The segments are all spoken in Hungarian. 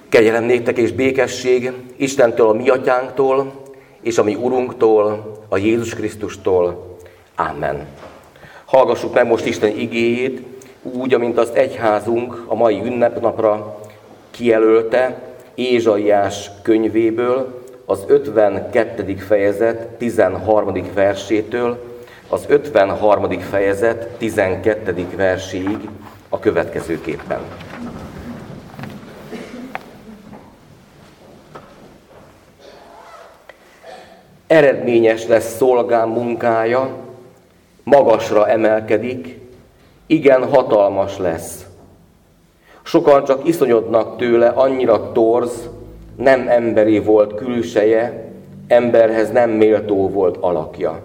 Kegyelem néktek és békesség Istentől, a mi atyánktól, és a mi Urunktól, a Jézus Krisztustól. Amen. Hallgassuk meg most Isten igéjét, úgy, amint azt egyházunk a mai ünnepnapra kijelölte Ézsaiás könyvéből, az 52. fejezet 13. versétől az 53. fejezet 12. verséig a következőképpen. Eredményes lesz szolgám munkája, magasra emelkedik, igen hatalmas lesz. Sokan csak iszonyodnak tőle, annyira torz, nem emberi volt külseje, emberhez nem méltó volt alakja.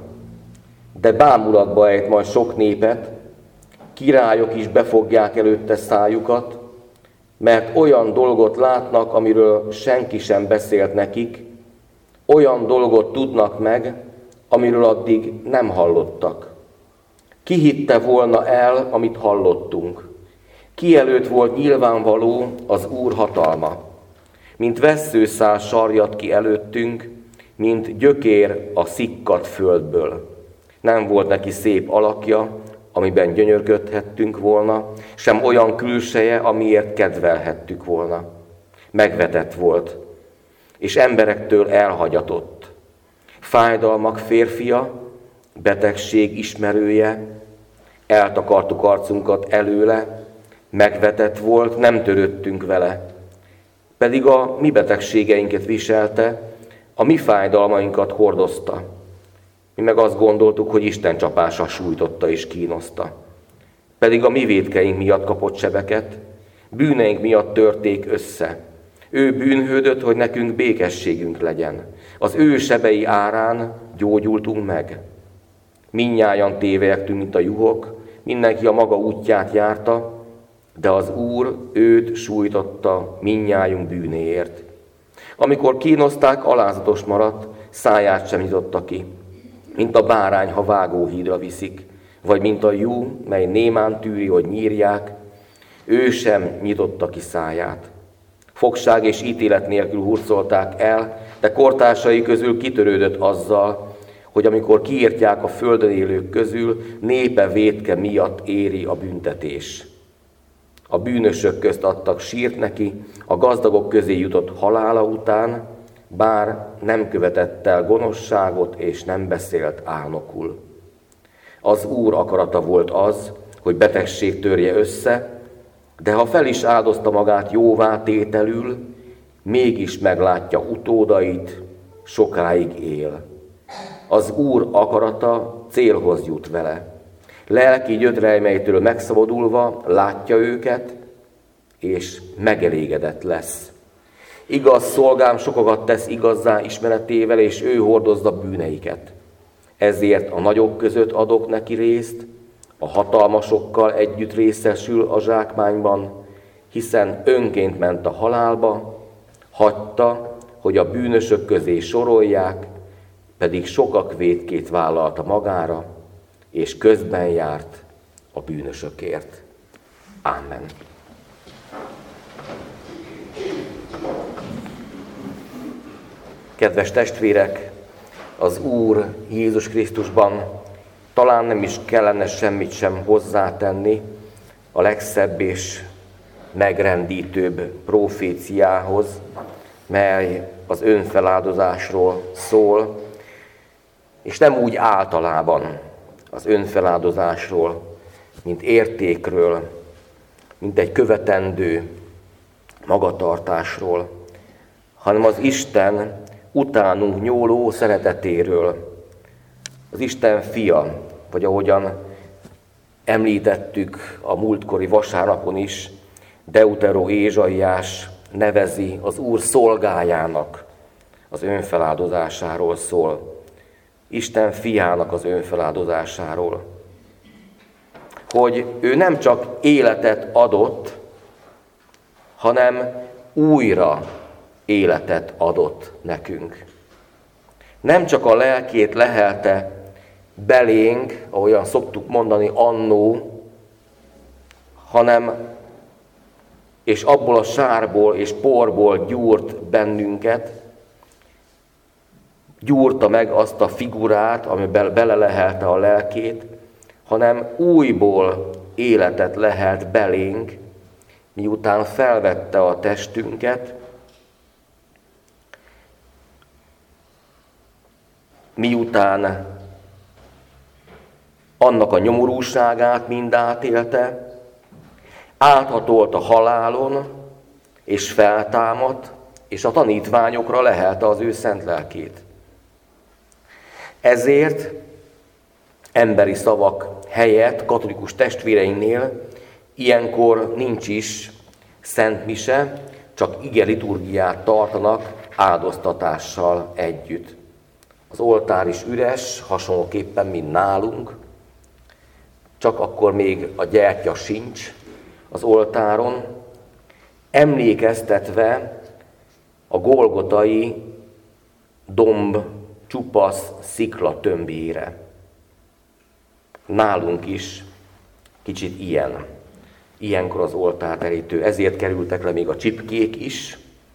De bámulatba ejt majd sok népet, királyok is befogják előtte szájukat, mert olyan dolgot látnak, amiről senki sem beszélt nekik, olyan dolgot tudnak meg, amiről addig nem hallottak. Ki hitte volna el, amit hallottunk? Ki előtt volt nyilvánvaló az Úr hatalma? Mint vesszőszál sarjad ki előttünk, mint gyökér a szikkadt földből. Nem volt neki szép alakja, amiben gyönyörködhettünk volna, sem olyan külseje, amiért kedvelhettük volna. Megvetett volt, és emberektől elhagyatott. Fájdalmak férfia, betegség ismerője, eltakartuk arcunkat előle, megvetett volt, nem törődtünk vele. Pedig a mi betegségeinket viselte, a mi fájdalmainkat hordozta. Mi meg azt gondoltuk, hogy Isten csapása sújtotta és kínoszta. Pedig a mi vétkeink miatt kapott sebeket, bűneink miatt törték össze. Ő bűnhődött, hogy nekünk békességünk legyen. Az ő sebei árán gyógyultunk meg. Mindnyájan tévejektünk, mint a juhok, mindenki a maga útját járta, de az Úr őt sújtotta mindnyájunk bűnéért. Amikor kínozták, alázatos maradt, száját sem nyitotta ki, mint a bárány, ha vágóhídra viszik, vagy mint a jú, mely némán tűri, hogy nyírják, ő sem nyitotta ki száját. Fogság és ítélet nélkül hurcolták el, de kortársai közül kitörődött azzal, hogy amikor kiírtják a földön élők közül, népe vétke miatt éri a büntetés. A bűnösök közt adtak sírt neki, a gazdagok közé jutott halála után, bár nem követett el gonoszságot és nem beszélt álnokul. Az Úr akarata volt az, hogy betegség törje össze, de ha fel is áldozta magát jóvá tételül, mégis meglátja utódait, sokáig él. Az Úr akarata célhoz jut vele. Lelki gyötrelmeitől megszabadulva látja őket, és megelégedett lesz. Igaz szolgám sokakat tesz igazzá ismeretével, és ő hordozza bűneiket. Ezért a nagyok között adok neki részt, a hatalmasokkal együtt részesül a zsákmányban, hiszen önként ment a halálba, hagyta, hogy a bűnösök közé sorolják, pedig sokak vétkét vállalta magára, és közben járt a bűnösökért. Amen. Kedves testvérek, az Úr Jézus Krisztusban talán nem is kellene semmit sem hozzátenni a legszebb és megrendítőbb proféciához, mely az önfeláldozásról szól, és nem úgy általában az önfeláldozásról, mint értékről, mint egy követendő magatartásról, hanem az Isten utánunk nyúló szeretetéről. Az Isten fia, vagy ahogyan említettük a múltkori vasárnapon is, Deutero Ézsaiás nevezi az Úr szolgájának az önfeláldozásáról szól. Isten fiának az önfeláldozásáról. Hogy ő nem csak életet adott, hanem újra életet adott nekünk. Nem csak a lelkét lehelte belénk, ahogyan szoktuk mondani annó, hanem és abból a sárból és porból gyúrt bennünket, gyúrta meg azt a figurát, amiben belelehelte a lelkét, hanem újból életet lehelt belénk, miután felvette a testünket, miután annak a nyomorúságát mind átélte, áthatolt a halálon, és feltámadt, és a tanítványokra lehelte az ő szent lelkét. Ezért emberi szavak helyett katolikus testvéreinknél ilyenkor nincs is szent mise, csak ige liturgiát tartanak áldoztatással együtt. Az oltár is üres, hasonlóképpen, mint nálunk, csak akkor még a gyertya sincs az oltáron, emlékeztetve a golgotai domb csupasz szikla tömbjére. Nálunk is kicsit ilyenkor az oltárterítő, ezért kerültek le még a csipkék is,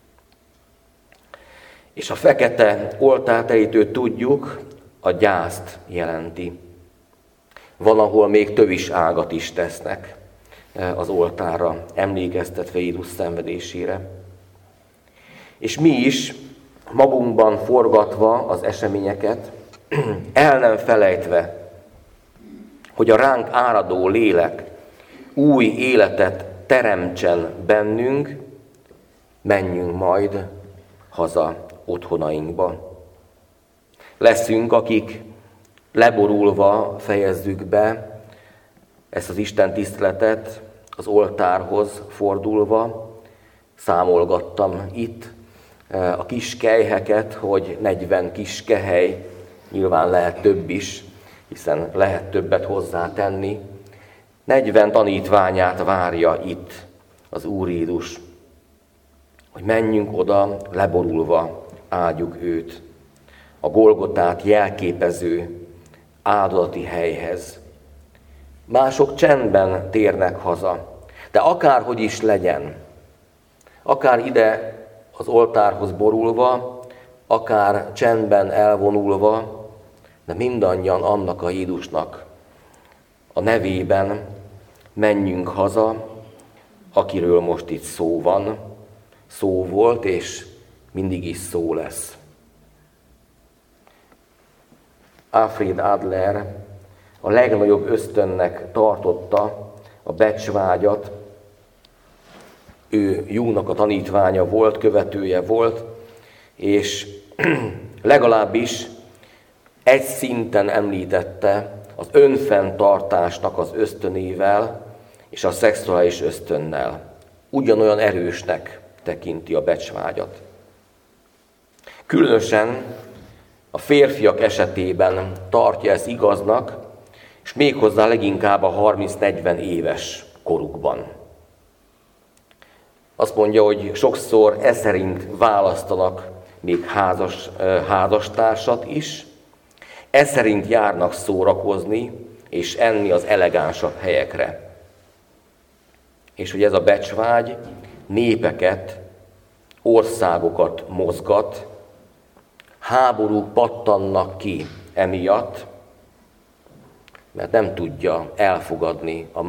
és a fekete oltárterítő, tudjuk, a gyászt jelenti. Van, ahol még tövis ágat is tesznek az oltárra, emlékeztetve Jézus szenvedésére. És mi is, magunkban forgatva az eseményeket, el nem felejtve, hogy a ránk áradó lélek új életet teremtsen bennünk, menjünk majd haza otthonainkba. Leszünk, akik leborulva fejezzük be ezt az Isten tiszteletet, az oltárhoz fordulva. Számolgattam itt a kis kelyheket, hogy 40 kis kehely, nyilván lehet több is, hiszen lehet többet hozzátenni. 40 tanítványát várja itt az Úr Jézus, hogy menjünk oda, leborulva áldjuk őt, a Golgotát jelképező áldozati helyhez. Mások csendben térnek haza, de akárhogy is legyen, akár ide az oltárhoz borulva, akár csendben elvonulva, de mindannyian annak a Jézusnak a nevében menjünk haza, akiről most itt szó van, szó volt, és mindig is szó lesz. Alfred Adler a legnagyobb ösztönnek tartotta a becsvágyat. Ő Jungnak a tanítványa volt, követője volt, és legalábbis egy szinten említette az önfenntartásnak az ösztönével és a szexuális ösztönnel. Ugyanolyan erősnek tekinti a becsvágyat. Különösen a férfiak esetében tartja ezt igaznak, és méghozzá leginkább a 30-40 éves korukban. Azt mondja, hogy sokszor e szerint választanak még házastársat is, e szerint járnak szórakozni és enni az elegánsabb helyekre. És hogy ez a becsvágy népeket, országokat mozgat, háborúk pattannak ki emiatt, mert nem tudja elfogadni a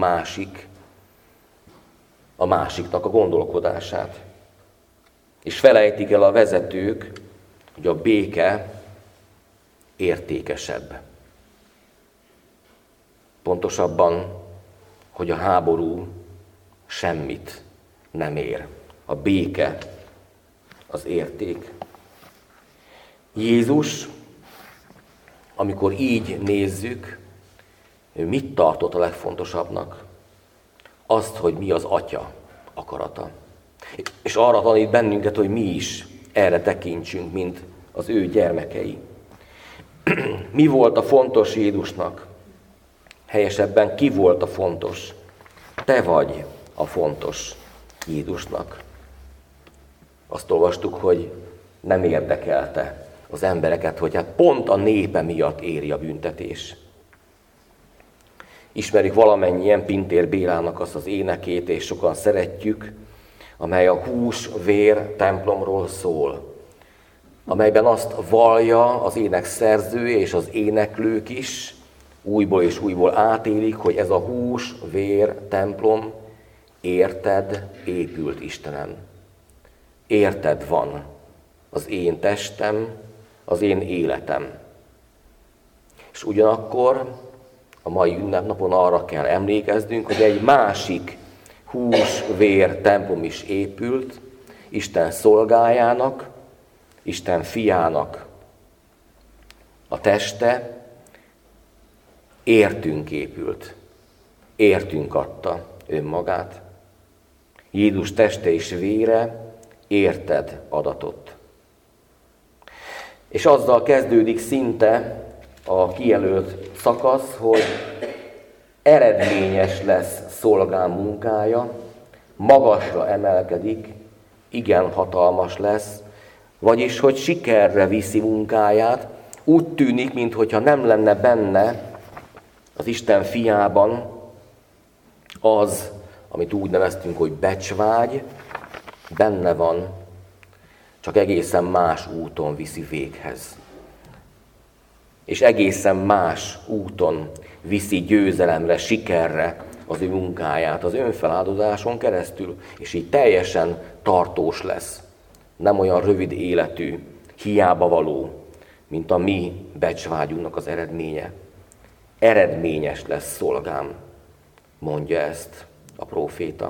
másiknak a gondolkodását. És felejtik el a vezetők, hogy a béke értékesebb. Pontosabban, hogy a háború semmit nem ér. A béke az érték. Jézus, amikor így nézzük, ő mit tartott a legfontosabbnak? Azt, hogy mi az Atya akarata. És arra tanít bennünket, hogy mi is erre tekintsünk, mint az ő gyermekei. Mi volt a fontos Jézusnak? Helyesebben ki volt a fontos? Te vagy a fontos Jézusnak. Azt olvastuk, hogy nem érdekelte az embereket, hogy hát pont a népe miatt éri a büntetés. Ismerjük valamennyien Pintér Bélának azt az énekét, és sokan szeretjük, amely a hús-vér templomról szól, amelyben azt vallja az ének szerzője és az éneklők is, újból és újból átélik, hogy ez a hús-vér templom érted épült, Istenem. Érted van az én testem, az én életem. És ugyanakkor a mai ünnepnapon arra kell emlékeznünk, hogy egy másik hús-vér templom is épült, Isten szolgájának, Isten fiának a teste, értünk épült, értünk adta önmagát. Jézus teste és vére érted adatott. És azzal kezdődik szinte a kijelölt szakasz, hogy eredményes lesz szolgám munkája, magasra emelkedik, igen hatalmas lesz, vagyis, hogy sikerre viszi munkáját, úgy tűnik, mintha nem lenne benne az Isten fiában az, amit úgy neveztünk, hogy becsvágy, benne van, csak egészen más úton viszi véghez. És egészen más úton viszi győzelemre, sikerre az ő munkáját, az önfeláldozáson keresztül, és így teljesen tartós lesz. Nem olyan rövid életű, hiába való, mint a mi becsvágyunknak az eredménye. Eredményes lesz szolgám, mondja ezt a próféta.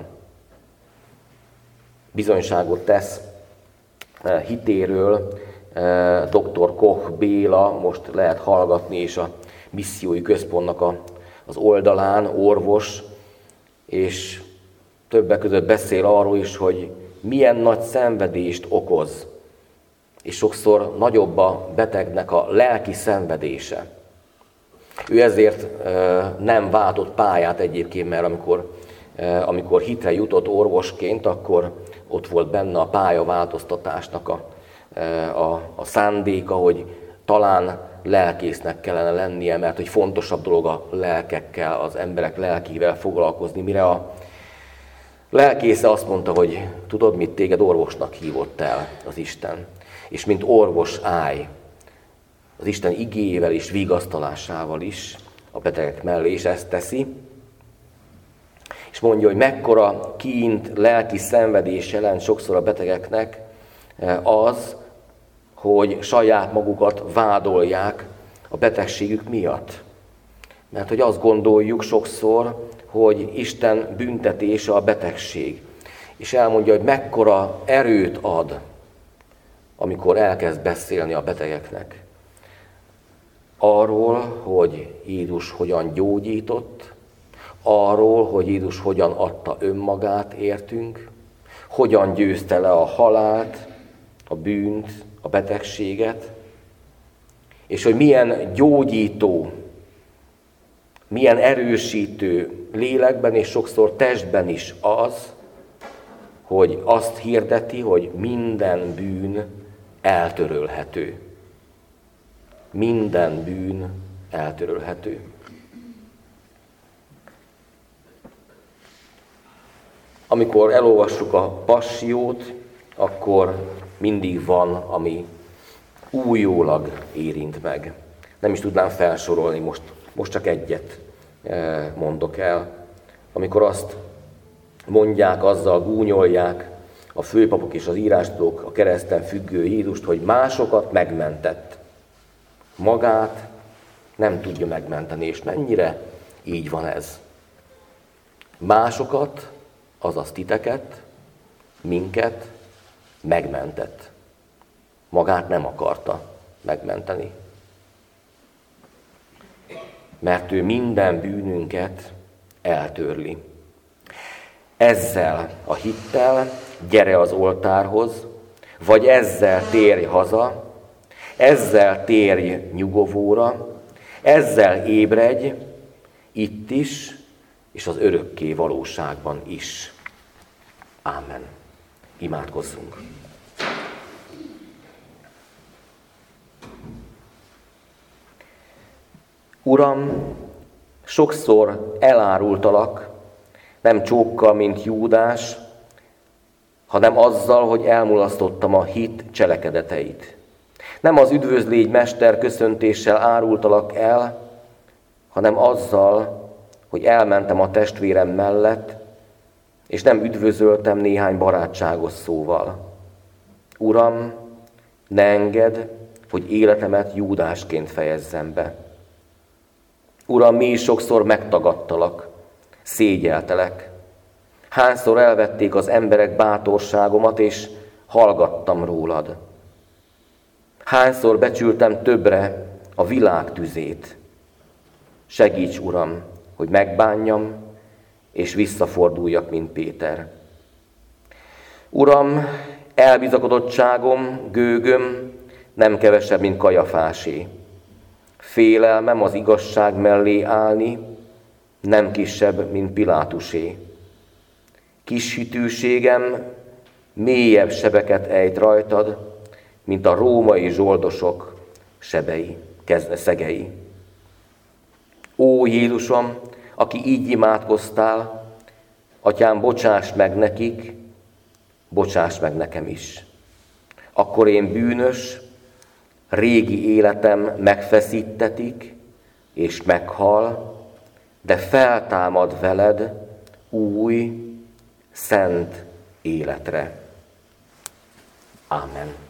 Bizonyságot tesz hitéről dr. Koch Béla, most lehet hallgatni, és a missziói központnak az oldalán orvos, és többek között beszél arról is, hogy milyen nagy szenvedést okoz, és sokszor nagyobb a betegnek a lelki szenvedése. Ő ezért nem váltott pályát egyébként, mert amikor hitre jutott orvosként, akkor ott volt benne a pályaváltoztatásnak a szándéka, hogy talán lelkésznek kellene lennie, mert hogy fontosabb dolog a lelkekkel, az emberek lelkével foglalkozni, mire a lelkésze azt mondta, hogy tudod mit, téged orvosnak hívott el az Isten, és mint orvos állj az Isten igéjével és vigasztalásával is a betegek mellé, és ezt teszi. És mondja, hogy mekkora kínt, lelki szenvedés jelent sokszor a betegeknek az, hogy saját magukat vádolják a betegségük miatt. Mert hogy azt gondoljuk sokszor, hogy Isten büntetése a betegség. És elmondja, hogy mekkora erőt ad, amikor elkezd beszélni a betegeknek. Arról, hogy Jézus hogyan gyógyított, arról, hogy Jézus hogyan adta önmagát értünk, hogyan győzte le a halált, a bűnt, a betegséget, és hogy milyen gyógyító, milyen erősítő lélekben és sokszor testben is az, hogy azt hirdeti, hogy minden bűn eltörölhető. Minden bűn eltörölhető. Amikor elolvassuk a Passiót, akkor mindig van, ami újólag érint meg. Nem is tudnám felsorolni, most csak egyet mondok el. Amikor azt mondják, azzal gúnyolják a főpapok és az írástudók, a kereszten függő Jézust, hogy másokat megmentett. Magát nem tudja megmenteni, és mennyire így van ez. Másokat, azaz titeket, minket megmentett. Magát nem akarta megmenteni. Mert ő minden bűnünket eltörli. Ezzel a hittel gyere az oltárhoz, vagy ezzel térj haza, ezzel térj nyugovóra, ezzel ébredj itt is, és az örökké valóságban is. Ámen. Imádkozzunk. Uram, sokszor elárultalak, nem csókkal, mint Júdás, hanem azzal, hogy elmulasztottam a hit cselekedeteit. Nem az üdvözlégy mester köszöntéssel árultalak el, hanem azzal, hogy elmentem a testvérem mellett, és nem üdvözöltem néhány barátságos szóval. Uram, ne engedd, hogy életemet Júdásként fejezzem be. Uram, mi is sokszor megtagadtalak, szégyeltelek. Hányszor elvették az emberek bátorságomat, és hallgattam rólad. Hányszor becsültem többre a világ tüzét. Segíts, Uram, hogy megbánjam, és visszaforduljak, mint Péter. Uram, elbizakodottságom, gőgöm nem kevesebb, mint Kajafásé. Félelmem az igazság mellé állni, nem kisebb, mint Pilátusé. Kis hitűségem mélyebb sebeket ejt rajtad, mint a római zsoldosok szegei. Ó Jézusom, aki így imádkoztál, Atyám, bocsáss meg nekik, bocsáss meg nekem is. Akkor én bűnös, régi életem megfeszítetik, és meghal, de feltámad veled új, szent életre. Ámen.